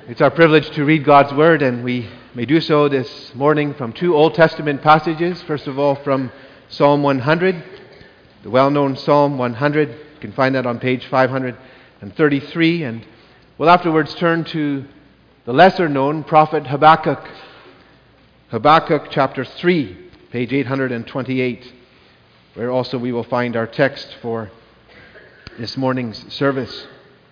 It's our privilege to read God's Word, and we may do so this morning from two Old Testament passages. First of all, from Psalm 100, the well-known Psalm 100. You can find that on page 533. And we'll afterwards turn to the lesser-known prophet Habakkuk. Habakkuk chapter 3, page 828, where also we will find our text for this morning's service.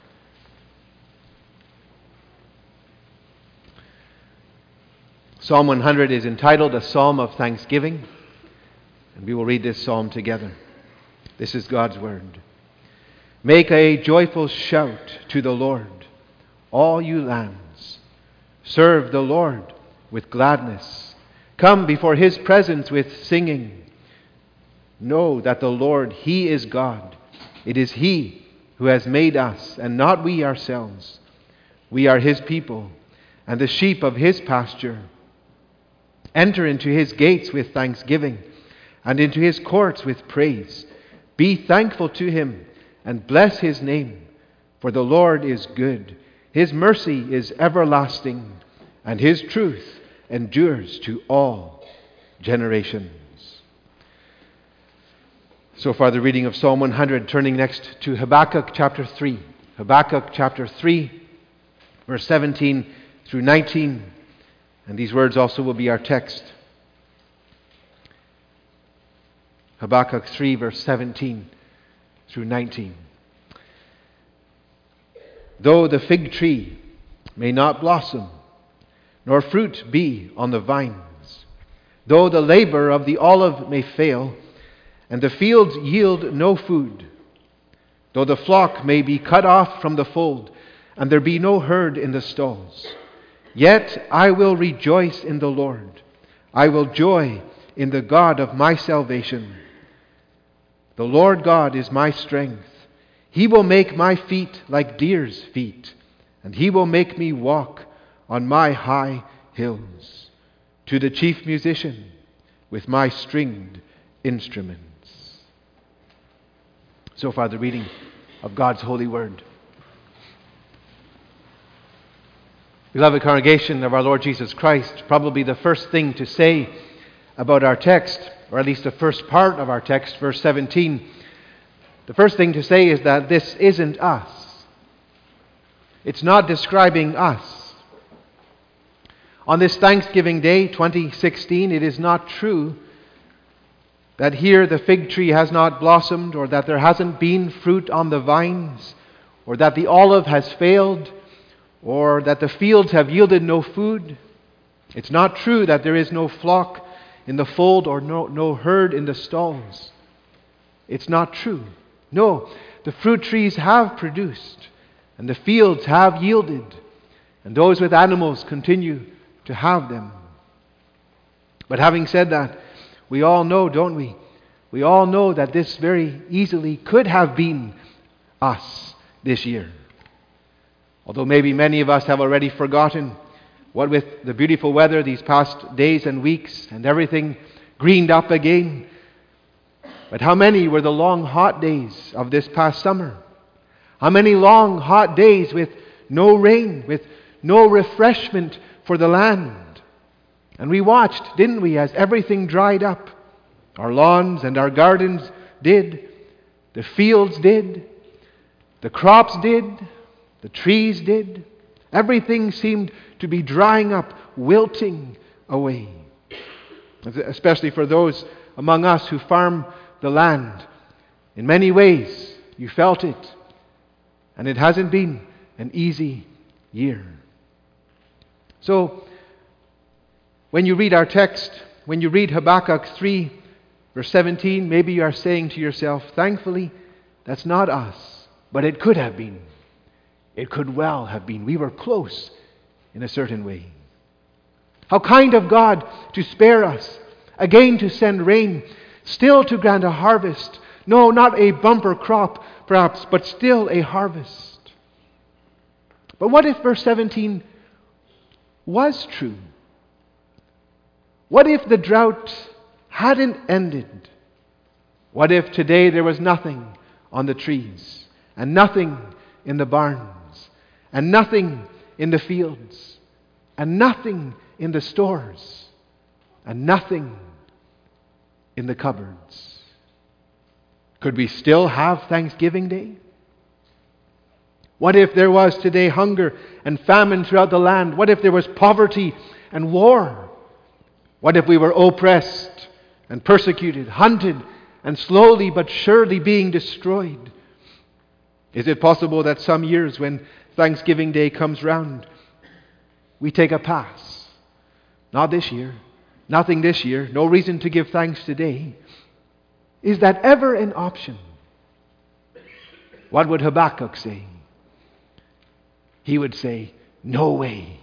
Psalm 100 is entitled A Psalm of Thanksgiving, and we will read this psalm together. This is God's Word. Make a joyful shout to the Lord, all you lands. Serve the Lord with gladness. Come before His presence with singing. Know that the Lord, He is God. It is He who has made us, and not we ourselves. We are His people, and the sheep of His pasture. Enter into His gates with thanksgiving, and into His courts with praise. Be thankful to Him, and bless His name. For the Lord is good. His mercy is everlasting, and His truth endures to all generations. So far the reading of Psalm 100, turning next to Habakkuk chapter 3. Habakkuk chapter 3, verse 17 through 19. And these words also will be our text. Habakkuk 3, verse 17 through 19. Though the fig tree may not blossom, nor fruit be on the vines, though the labor of the olive may fail, and the fields yield no food, though the flock may be cut off from the fold, and there be no herd in the stalls, yet I will rejoice in the Lord. I will joy in the God of my salvation. The Lord God is my strength. He will make my feet like deer's feet, and He will make me walk on my high hills. To the chief musician with my stringed instruments. So far the reading of God's holy word. Beloved congregation of our Lord Jesus Christ, probably the first thing to say about our text, or at least the first part of our text, verse 17, the first thing to say is that this isn't us. It's not describing us. On this Thanksgiving Day, 2016, it is not true that here the fig tree has not blossomed, or that there hasn't been fruit on the vines, or that the olive has failed, or that the fields have yielded no food. It's not true that there is no flock in the fold or no herd in the stalls. It's not true. No, the fruit trees have produced, and the fields have yielded, and those with animals continue to have them. But having said that, we all know, don't we? We all know that this very easily could have been us this year. Although maybe many of us have already forgotten what with the beautiful weather these past days and weeks and everything greened up again. But how many were the long hot days of this past summer? How many long hot days with no rain, with no refreshment for the land? And we watched, didn't we, as everything dried up. Our lawns and our gardens did. The fields did. The crops did. The trees did. Everything seemed to be drying up, wilting away. Especially for those among us who farm the land. In many ways, you felt it. And it hasn't been an easy year. So, when you read our text, when you read Habakkuk 3, verse 17, maybe you are saying to yourself, thankfully, that's not us, but it could have been. It could well have been. We were close in a certain way. How kind of God to spare us, again to send rain, still to grant a harvest. No, not a bumper crop, perhaps, but still a harvest. But what if verse 17 was true? What if the drought hadn't ended? What if today there was nothing on the trees, and nothing in the barns, and nothing in the fields, and nothing in the stores, and nothing in the cupboards. Could we still have Thanksgiving Day? What if there was today hunger and famine throughout the land? What if there was poverty and war? What if we were oppressed and persecuted, hunted, and slowly but surely being destroyed? Is it possible that some years when Thanksgiving Day comes round, we take a pass? Not this year. Nothing this year. No reason to give thanks today. Is that ever an option? What would Habakkuk say? He would say, no way.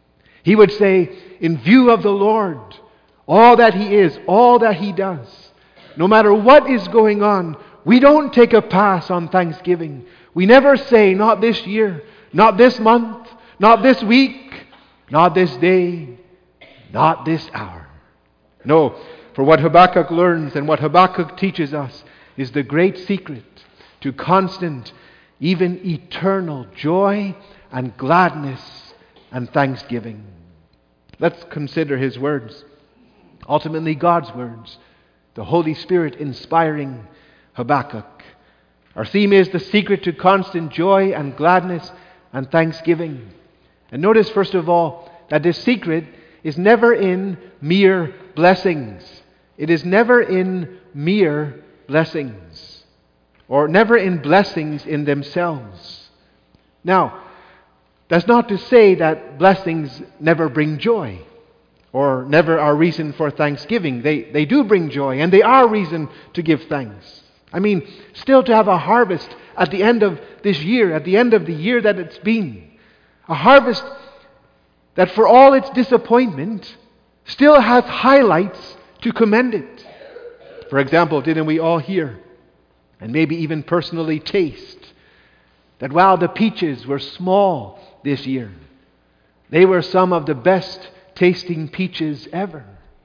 He would say, in view of the Lord, all that He is, all that He does, no matter what is going on, we don't take a pass on Thanksgiving. We never say, not this year, not this month, not this week, not this day, not this hour. No, for what Habakkuk learns and what Habakkuk teaches us is the great secret to constant, even eternal joy and gladness and thanksgiving. Let's consider his words. Ultimately, God's words. The Holy Spirit inspiring Habakkuk. Our theme is the secret to constant joy and gladness and thanksgiving. And notice, first of all, that this secret is never in mere blessings. It is never in mere blessings, or never in blessings in themselves. Now, that's not to say that blessings never bring joy, or never are reason for thanksgiving. They do bring joy, and they are reason to give thanks. I mean, still to have a harvest at the end of this year, at the end of the year that it's been. A harvest that for all its disappointment still has highlights to commend it. For example, didn't we all hear, and maybe even personally taste, that while the peaches were small this year, they were some of the best tasting peaches ever.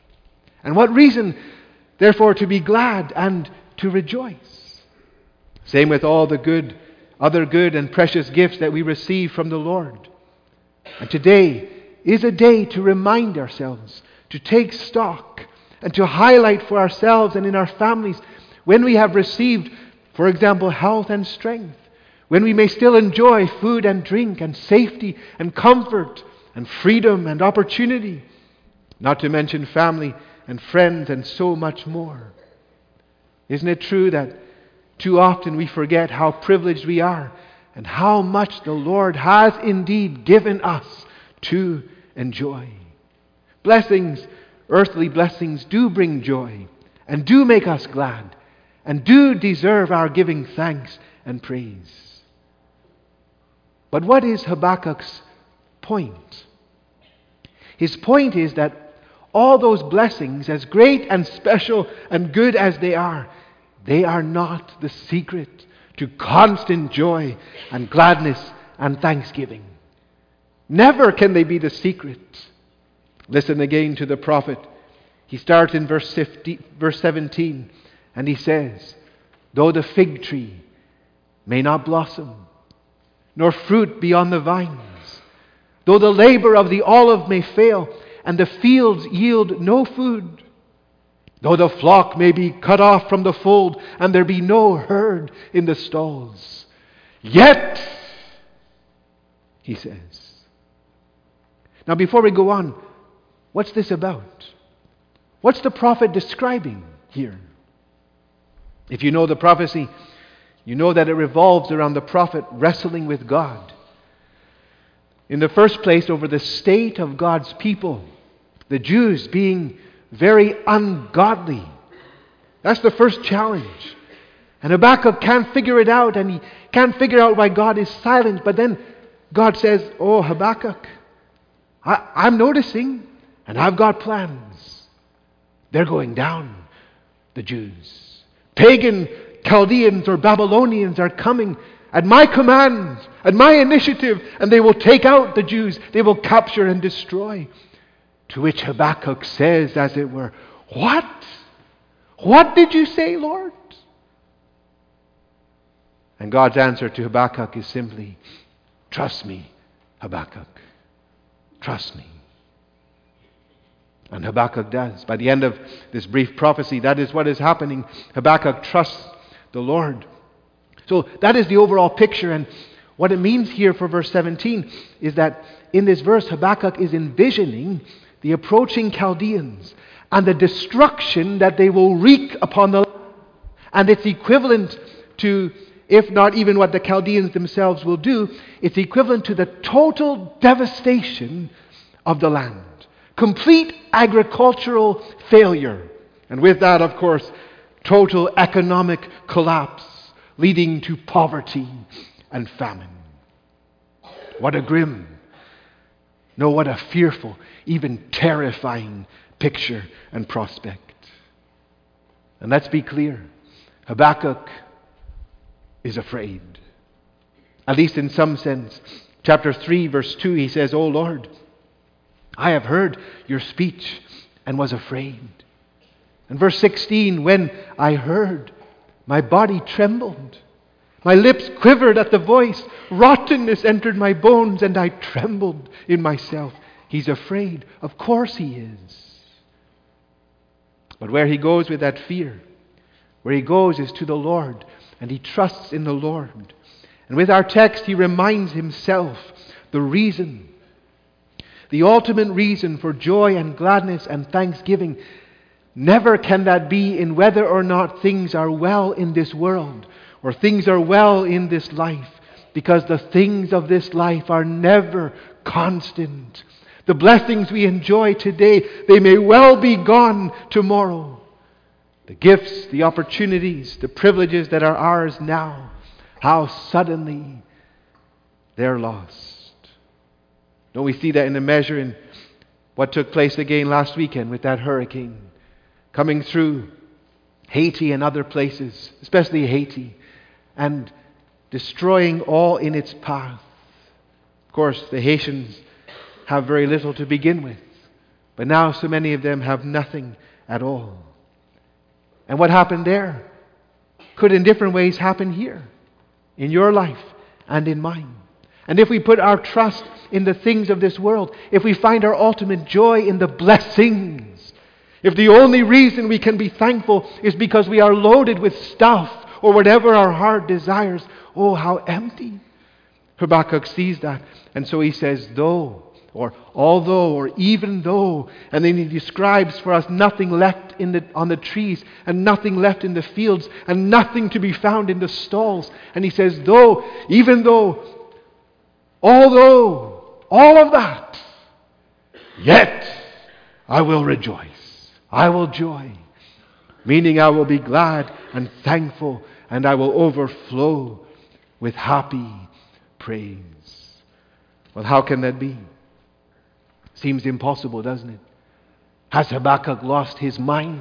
And what reason, therefore, to be glad and to rejoice. Same with all the other good and precious gifts that we receive from the Lord. And today is a day to remind ourselves, to take stock, and to highlight for ourselves and in our families when we have received, for example, health and strength, when we may still enjoy food and drink and safety and comfort and freedom and opportunity, not to mention family and friends and so much more. Isn't it true that too often we forget how privileged we are and how much the Lord has indeed given us to enjoy? Blessings, earthly blessings, do bring joy and do make us glad and do deserve our giving thanks and praise. But what is Habakkuk's point? His point is that all those blessings, as great and special and good as they are not the secret to constant joy and gladness and thanksgiving. Never can they be the secret. Listen again to the prophet. He starts in verse 17, and he says, though the fig tree may not blossom, nor fruit be on the vines, though the labor of the olive may fail, and the fields yield no food, though the flock may be cut off from the fold, and there be no herd in the stalls, yet, he says. Now before we go on, what's this about? What's the prophet describing here? If you know the prophecy, you know that it revolves around the prophet wrestling with God. In the first place, over the state of God's people, the Jews being very ungodly. That's the first challenge. And Habakkuk can't figure it out, and he can't figure out why God is silent. But then God says, oh, Habakkuk, I'm noticing, and I've got plans. They're going down, the Jews. Pagan Chaldeans or Babylonians are coming at my command, at my initiative, and they will take out the Jews. They will capture and destroy. To which Habakkuk says, as it were, what? What did you say, Lord? And God's answer to Habakkuk is simply, trust me, Habakkuk, trust me. And Habakkuk does. By the end of this brief prophecy, that is what is happening. Habakkuk trusts the Lord. So that is the overall picture. And what it means here for verse 17 is that in this verse, Habakkuk is envisioning the approaching Chaldeans and the destruction that they will wreak upon the land. And it's equivalent to, if not even what the Chaldeans themselves will do, it's equivalent to the total devastation of the land. Complete agricultural failure. And with that, of course, total economic collapse, leading to poverty and famine. What a grim, no, what a fearful, even terrifying picture and prospect. And let's be clear, Habakkuk is afraid. At least in some sense. Chapter 3, verse 2, he says, O Lord, I have heard your speech and was afraid. And verse 16, when I heard, my body trembled. My lips quivered at the voice. Rottenness entered my bones and I trembled in myself. He's afraid. Of course he is. But where he goes with that fear, where he goes is to the Lord, and he trusts in the Lord. And with our text, he reminds himself the reason, the ultimate reason for joy and gladness and thanksgiving. Never can that be in whether or not things are well in this world or things are well in this life, because the things of this life are never constant. The blessings we enjoy today, they may well be gone tomorrow. The gifts, the opportunities, the privileges that are ours now, how suddenly they're lost. Don't we see that in a measure in what took place again last weekend with that hurricane coming through Haiti and other places, especially Haiti, and destroying all in its path. Of course, the Haitians have very little to begin with, but now so many of them have nothing at all. And what happened there could in different ways happen here, in your life and in mine. And if we put our trust in the things of this world, if we find our ultimate joy in the blessings, if the only reason we can be thankful is because we are loaded with stuff or whatever our heart desires, oh, how empty. Habakkuk sees that. And so he says, though, or although, or even though. And then he describes for us nothing left on the trees, and nothing left in the fields, and nothing to be found in the stalls. And he says, though, even though, although, all of that, yet I will rejoice. I will joy. Meaning I will be glad and thankful, and I will overflow with happy praise. Well, how can that be? Seems impossible, doesn't it? Has Habakkuk lost his mind?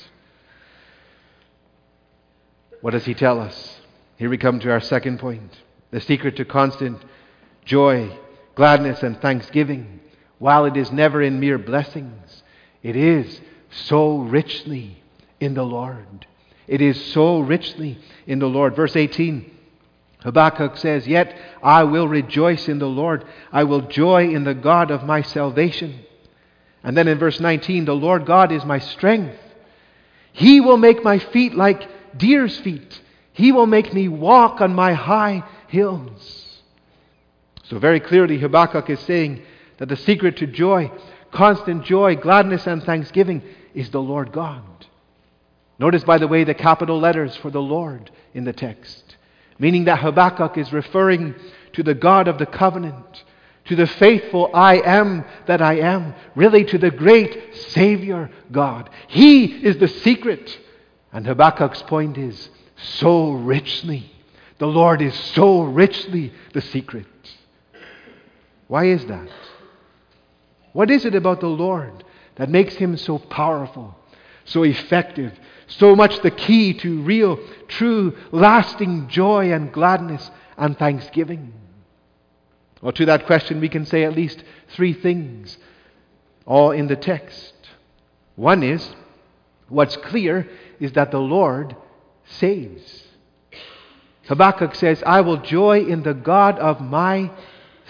What does he tell us? Here we come to our second point. The secret to constant joy, gladness, and thanksgiving, while it is never in mere blessings, it is so richly in the Lord. It is so richly in the Lord. Verse 18, Habakkuk says, yet I will rejoice in the Lord. I will joy in the God of my salvation. And then in verse 19, the Lord God is my strength. He will make my feet like deer's feet. He will make me walk on my high hills. So very clearly Habakkuk is saying that the secret to joy, constant joy, gladness, and thanksgiving is the Lord God. Notice, by the way, the capital letters for the Lord in the text, meaning that Habakkuk is referring to the God of the covenant, to the faithful I am that I am, really to the great Savior God. He is the secret. And Habakkuk's point is, so richly, the Lord is so richly the secret. Why is that? What is it about the Lord that makes Him so powerful, so effective, so much the key to real, true, lasting joy and gladness and thanksgiving? Well, to that question we can say at least three things, all in the text. One is, what's clear is that the Lord saves. Habakkuk says, I will joy in the God of my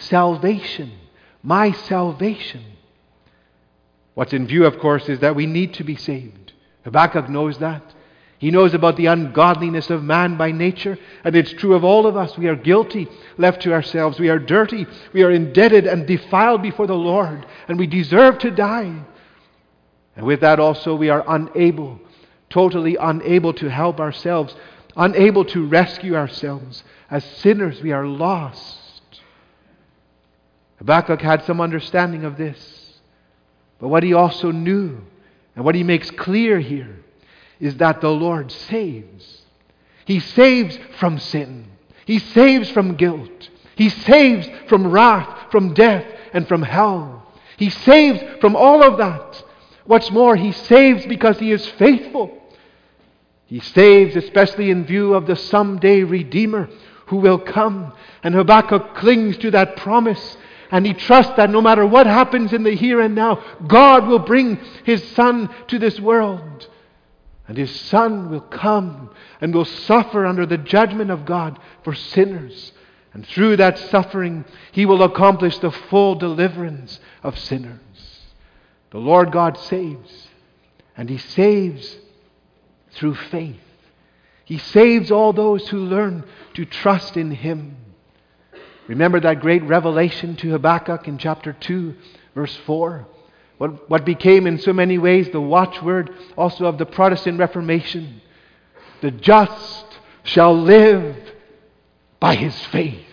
salvation. My salvation. What's in view, of course, is that we need to be saved. Habakkuk knows that. He knows about the ungodliness of man by nature, and it's true of all of us. We are guilty, left to ourselves. We are dirty. We are indebted and defiled before the Lord, and we deserve to die. And with that also, we are unable, totally unable to help ourselves, unable to rescue ourselves. As sinners, we are lost. Habakkuk had some understanding of this. But what he also knew, and what he makes clear here, is that the Lord saves. He saves from sin. He saves from guilt. He saves from wrath, from death, and from hell. He saves from all of that. What's more, He saves because He is faithful. He saves especially in view of the someday Redeemer who will come. And Habakkuk clings to that promise. And he trusts that no matter what happens in the here and now, God will bring His Son to this world. And His Son will come and will suffer under the judgment of God for sinners. And through that suffering, He will accomplish the full deliverance of sinners. The Lord God saves. And He saves through faith. He saves all those who learn to trust in Him. Remember that great revelation to Habakkuk in chapter 2, verse 4? What became in so many ways the watchword also of the Protestant Reformation. The just shall live by his faith.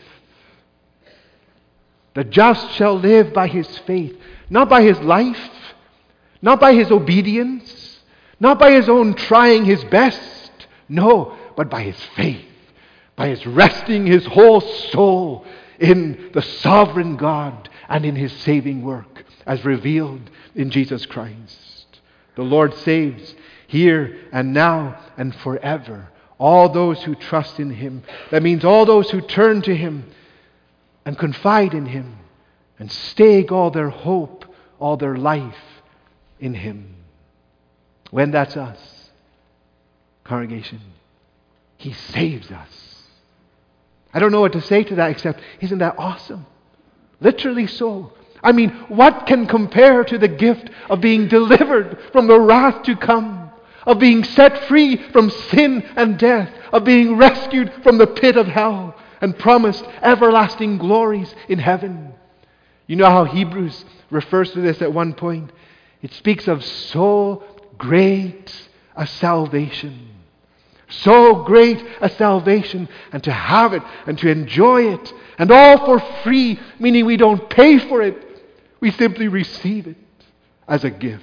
The just shall live by his faith. Not by his life. Not by his obedience. Not by his own trying his best. No, but by his faith. By his resting his whole soul in the sovereign God and in His saving work as revealed in Jesus Christ. The Lord saves here and now and forever all those who trust in Him. That means all those who turn to Him and confide in Him and stake all their hope, all their life in Him. When that's us, congregation, He saves us. I don't know what to say to that except, isn't that awesome? Literally so. I mean, what can compare to the gift of being delivered from the wrath to come, of being set free from sin and death, of being rescued from the pit of hell and promised everlasting glories in heaven? You know how Hebrews refers to this at one point? It speaks of so great a salvation. So great a salvation, and to have it and to enjoy it, and all for free, meaning we don't pay for it. We simply receive it as a gift.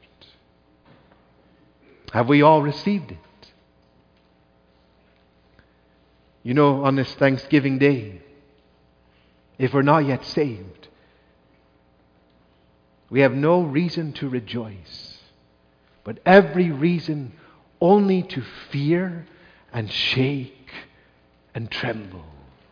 Have we all received it? You know, on this Thanksgiving Day, if we're not yet saved, we have no reason to rejoice, but every reason only to fear and shake and tremble.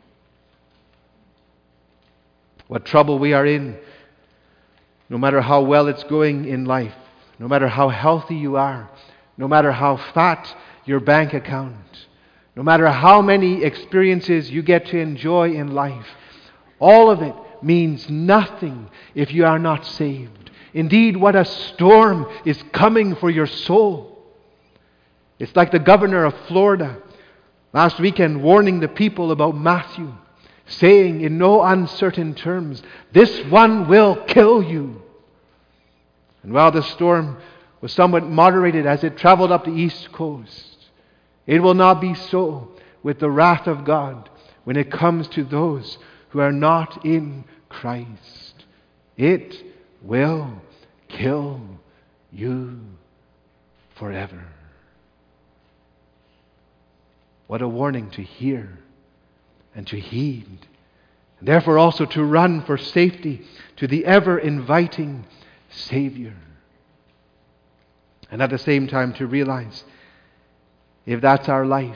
What trouble we are in, no matter how well it's going in life, no matter how healthy you are, no matter how fat your bank account, no matter how many experiences you get to enjoy in life, all of it means nothing if you are not saved. Indeed, what a storm is coming for your soul. It's like the governor of Florida last weekend warning the people about Matthew, saying in no uncertain terms, "This one will kill you." And while the storm was somewhat moderated as it traveled up the east coast, it will not be so with the wrath of God when it comes to those who are not in Christ. It will kill you forever. What a warning to hear and to heed. And therefore also to run for safety to the ever-inviting Savior. And at the same time to realize, if that's our life,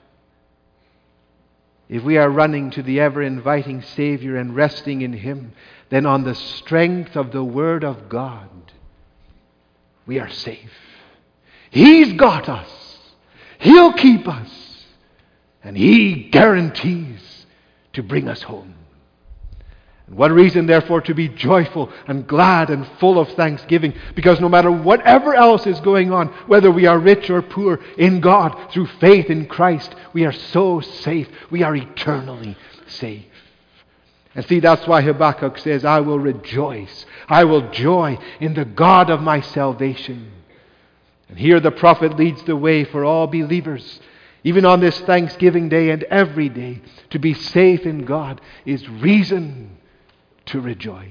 if we are running to the ever-inviting Savior and resting in Him, then on the strength of the Word of God, we are safe. He's got us. He'll keep us. And He guarantees to bring us home. And one reason, therefore, to be joyful and glad and full of thanksgiving, because no matter whatever else is going on, whether we are rich or poor, in God, through faith in Christ, we are so safe. We are eternally safe. And see, that's why Habakkuk says, I will rejoice. I will joy in the God of my salvation. And here the prophet leads the way for all believers, even on this Thanksgiving Day and every day. To be safe in God is reason to rejoice.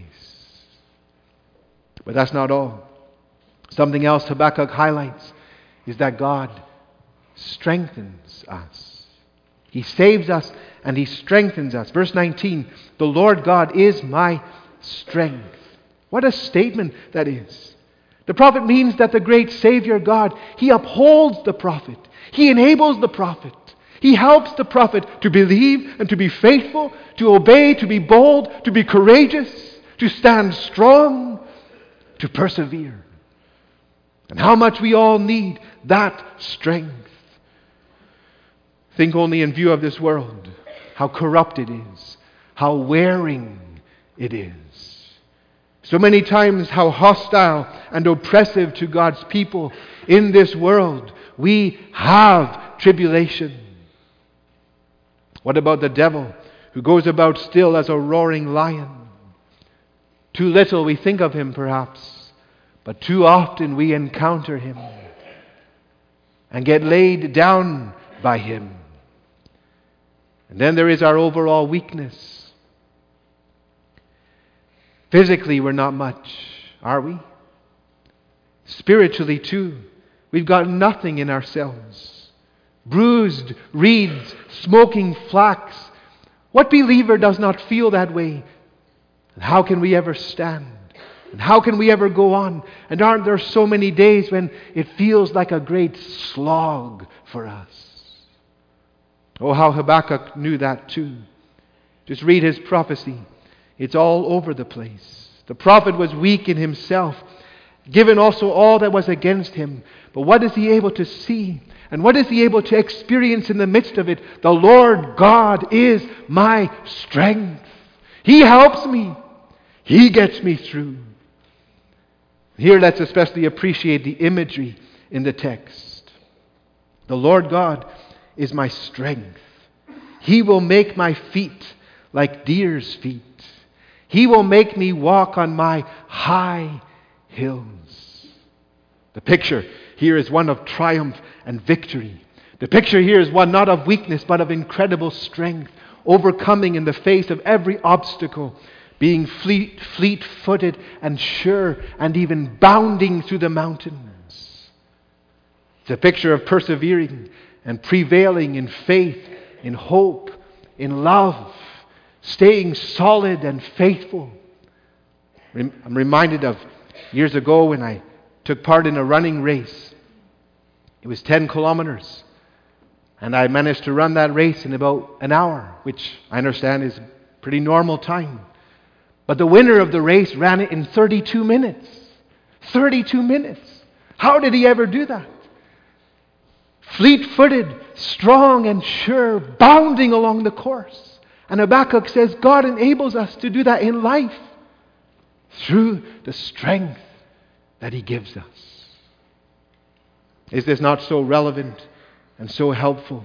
But that's not all. Something else Habakkuk highlights is that God strengthens us. He saves us and He strengthens us. Verse 19, the Lord God is my strength. What a statement that is. The prophet means that the great Savior God, He upholds the prophet. He enables the prophet. He helps the prophet to believe and to be faithful, to obey, to be bold, to be courageous, to stand strong, to persevere. And how much we all need that strength. Think only in view of this world, how corrupt it is, how wearing it is. So many times how hostile and oppressive to God's people in this world. We have tribulation. What about the devil who goes about still as a roaring lion? Too little we think of him perhaps, but too often we encounter him and get laid down by him. And then there is our overall weakness. Physically we're not much, are we? Spiritually too, we've got nothing in ourselves. Bruised reeds, smoking flax. What believer does not feel that way? And how can we ever stand? And how can we ever go on? And aren't there so many days when it feels like a great slog for us? Oh, how Habakkuk knew that too. Just read his prophecy. It's all over the place. The prophet was weak in himself, given also all that was against him. But what is he able to see? And what is he able to experience in the midst of it? The Lord God is my strength. He helps me. He gets me through. Here let's especially appreciate the imagery in the text. The Lord God is my strength. He will make my feet like deer's feet. He will make me walk on my high hills. The picture here is one of triumph and victory. The picture here is one not of weakness but of incredible strength, overcoming in the face of every obstacle, being fleet-footed and sure, and even bounding through the mountains. It's a picture of persevering and prevailing in faith, in hope, in love, staying solid and faithful. I'm reminded of years ago when I took part in a running race. It was 10 kilometers. And I managed to run that race in about an hour, which I understand is pretty normal time. But the winner of the race ran it in 32 minutes. 32 minutes. How did he ever do that? Fleet-footed, strong and sure, bounding along the course. And Habakkuk says God enables us to do that in life through the strength that He gives us. Is this not so relevant and so helpful?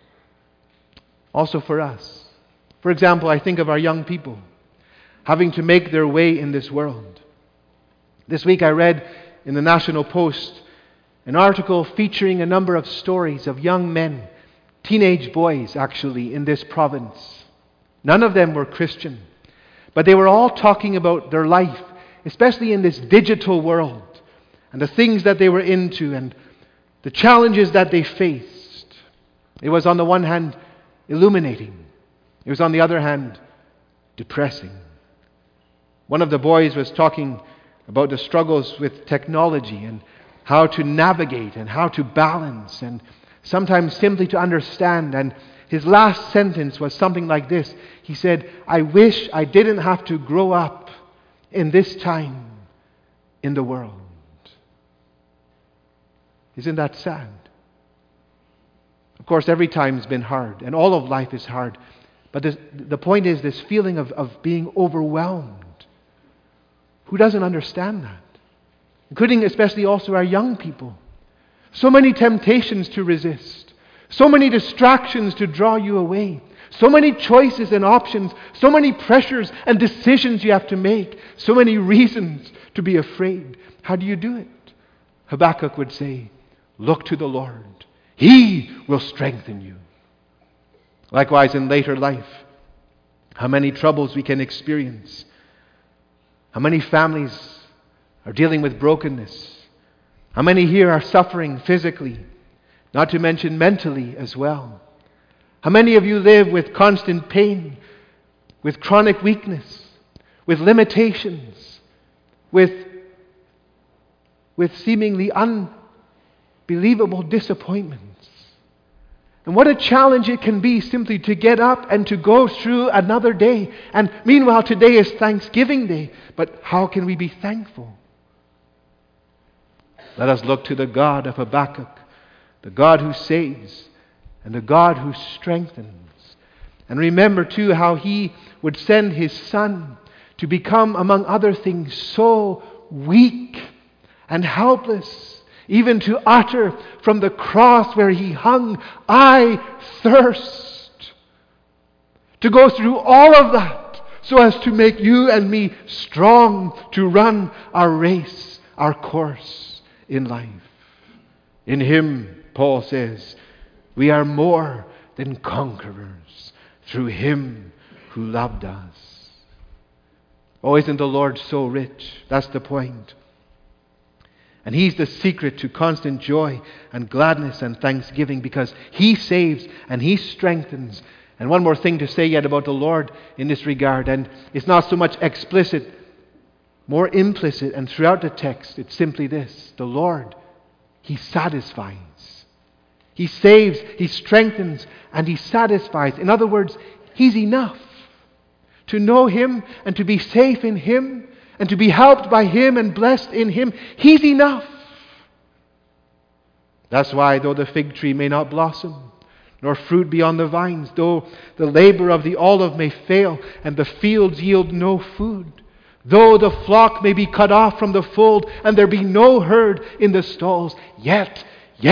Also for us. For example, I think of our young people having to make their way in this world. This week I read in the National Post an article featuring a number of stories of young men, teenage boys actually, in this province. None of them were Christian, but they were all talking about their life, especially in this digital world, and the things that they were into and the challenges that they faced. It was on the one hand illuminating. It was on the other hand depressing. One of the boys was talking about the struggles with technology and how to navigate and how to balance and sometimes simply to understand. And his last sentence was something like this. He said, "I wish I didn't have to grow up in this time in the world." Isn't that sad? Of course, every time's been hard and all of life is hard. But the point is this feeling of being overwhelmed. Who doesn't understand that? Including especially also our young people. So many temptations to resist. So many distractions to draw you away. So many choices and options. So many pressures and decisions you have to make. So many reasons to be afraid. How do you do it? Habakkuk would say, look to the Lord. He will strengthen you. Likewise, in later life, how many troubles we can experience. How many families are dealing with brokenness. How many here are suffering physically, not to mention mentally as well. How many of you live with constant pain, with chronic weakness, with limitations, with seemingly unbelievable disappointments. And what a challenge it can be simply to get up and to go through another day. And meanwhile, today is Thanksgiving Day. But how can we be thankful? Let us look to the God of Habakkuk, the God who saves and the God who strengthens. And remember too how He would send His Son to become, among other things, so weak and helpless, even to utter from the cross where He hung, I thirst. To go through all of that so as to make you and me strong to run our race, our course in life. In Him, Paul says, we are more than conquerors through Him who loved us. Oh, isn't the Lord so rich? That's the point. And He's the secret to constant joy and gladness and thanksgiving, because He saves and He strengthens. And one more thing to say yet about the Lord in this regard, and it's not so much explicit, more implicit, and throughout the text it's simply this: the Lord, He satisfies. He saves, He strengthens, and He satisfies. In other words, He's enough. To know Him and to be safe in Him and to be helped by Him and blessed in Him, He's enough. That's why though the fig tree may not blossom, nor fruit be on the vines, though the labor of the olive may fail and the fields yield no food, though the flock may be cut off from the fold and there be no herd in the stalls, yet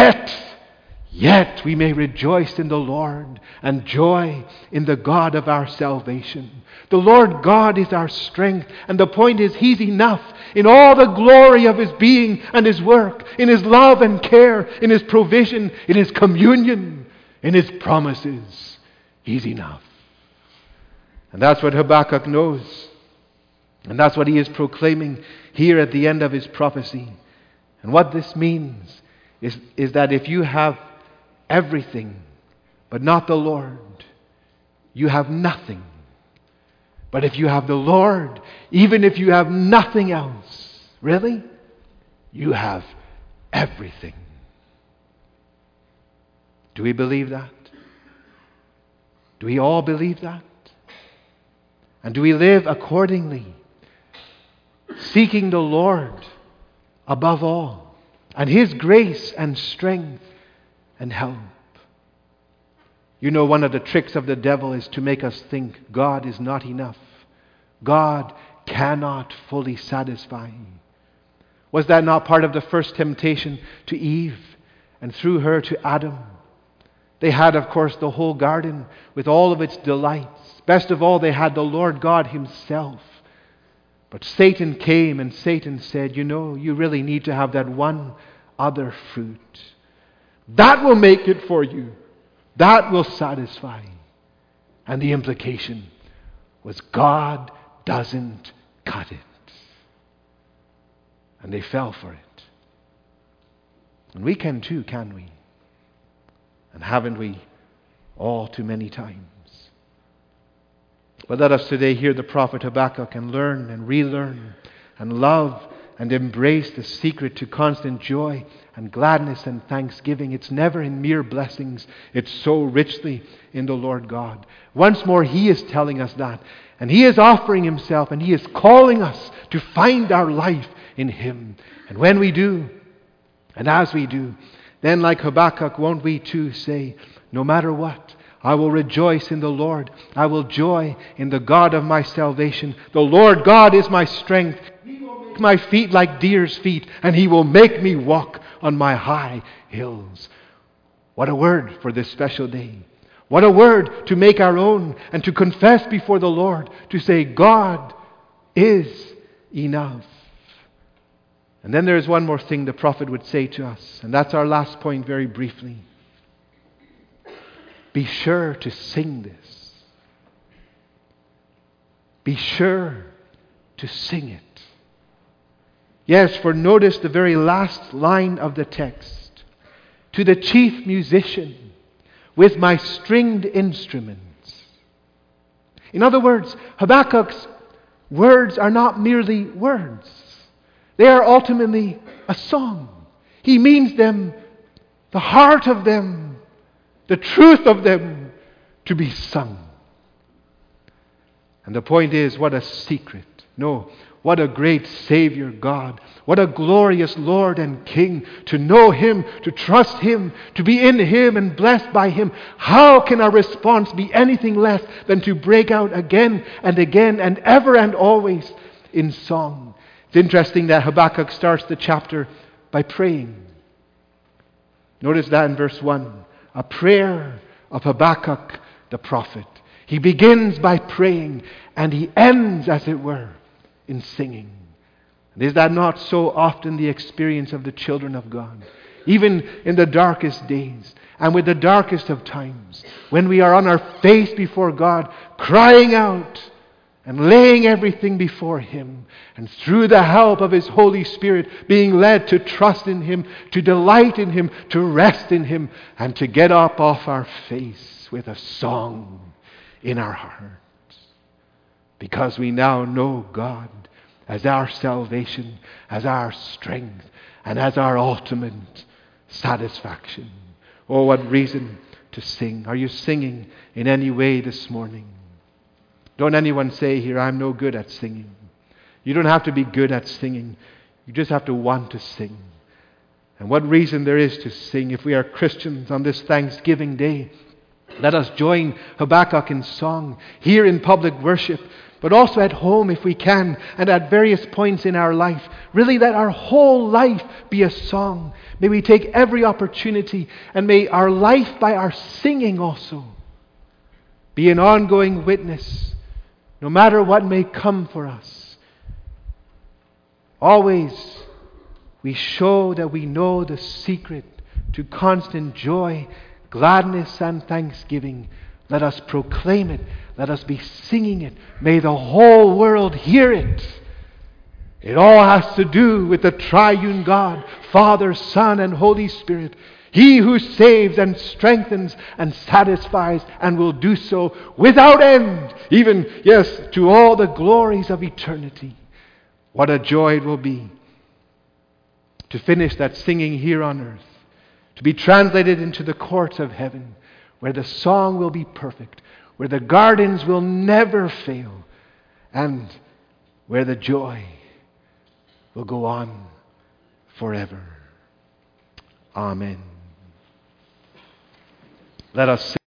we may rejoice in the Lord and joy in the God of our salvation. The Lord God is our strength, and the point is He's enough in all the glory of His being and His work, in His love and care, in His provision, in His communion, in His promises. He's enough. And that's what Habakkuk knows. And that's what he is proclaiming here at the end of his prophecy. And what this means is that if you have everything but not the Lord, you have nothing. But if you have the Lord, even if you have nothing else, really, you have everything. Do we believe that? Do we all believe that? And do we live accordingly, seeking the Lord above all, and His grace and strength and help? You know, one of the tricks of the devil is to make us think God is not enough. God cannot fully satisfy. Was that not part of the first temptation to Eve, and through her to Adam? They had, of course, the whole garden with all of its delights. Best of all, they had the Lord God Himself. But Satan came and Satan said, you know, you really need to have that one other fruit. That will make it for you. That will satisfy. And the implication was God doesn't cut it. And they fell for it. And we can too, can we? And haven't we all too many times? But let us today hear the prophet Habakkuk and learn and relearn and love and embrace the secret to constant joy and gladness and thanksgiving. It's never in mere blessings. It's so richly in the Lord God. Once more, He is telling us that. And He is offering Himself, and He is calling us to find our life in Him. And when we do, and as we do, then like Habakkuk, won't we too say, no matter what, I will rejoice in the Lord. I will joy in the God of my salvation. The Lord God is my strength. He will make my feet like deer's feet, and He will make me walk on my high hills. What a word for this special day. What a word to make our own and to confess before the Lord, to say, God is enough. And then there is one more thing the prophet would say to us, and that's our last point very briefly. Be sure to sing this. Be sure to sing it. Yes, for notice the very last line of the text. To the chief musician with my stringed instruments. In other words, Habakkuk's words are not merely words. They are ultimately a song. He means them, the heart of them, the truth of them, to be sung. And the point is, what a secret. No, what a great Savior God. What a glorious Lord and King. To know Him, to trust Him, to be in Him and blessed by Him. How can our response be anything less than to break out again and again and ever and always in song? It's interesting that Habakkuk starts the chapter by praying. Notice that in verse 1. A prayer of Habakkuk the prophet. He begins by praying and he ends, as it were, in singing. And is that not so often the experience of the children of God? Even in the darkest days and with the darkest of times, when we are on our face before God, crying out and laying everything before Him, and through the help of His Holy Spirit being led to trust in Him, to delight in Him, to rest in Him, and to get up off our face with a song in our hearts. Because we now know God as our salvation, as our strength, and as our ultimate satisfaction. Oh, what reason to sing. Are you singing in any way this morning? Don't anyone say here, I'm no good at singing. You don't have to be good at singing. You just have to want to sing. And what reason there is to sing. If we are Christians on this Thanksgiving Day, let us join Habakkuk in song, here in public worship, but also at home if we can, and at various points in our life. Really let our whole life be a song. May we take every opportunity, and may our life by our singing also be an ongoing witness, no matter what may come for us. Always we show that we know the secret to constant joy, gladness and thanksgiving. Let us proclaim it. Let us be singing it. May the whole world hear it. It all has to do with the triune God, Father, Son, and Holy Spirit. He who saves and strengthens and satisfies and will do so without end, even, yes, to all the glories of eternity. What a joy it will be to finish that singing here on earth, to be translated into the courts of heaven, where the song will be perfect, where the gardens will never fail, and where the joy will go on forever. Amen. Let us sing.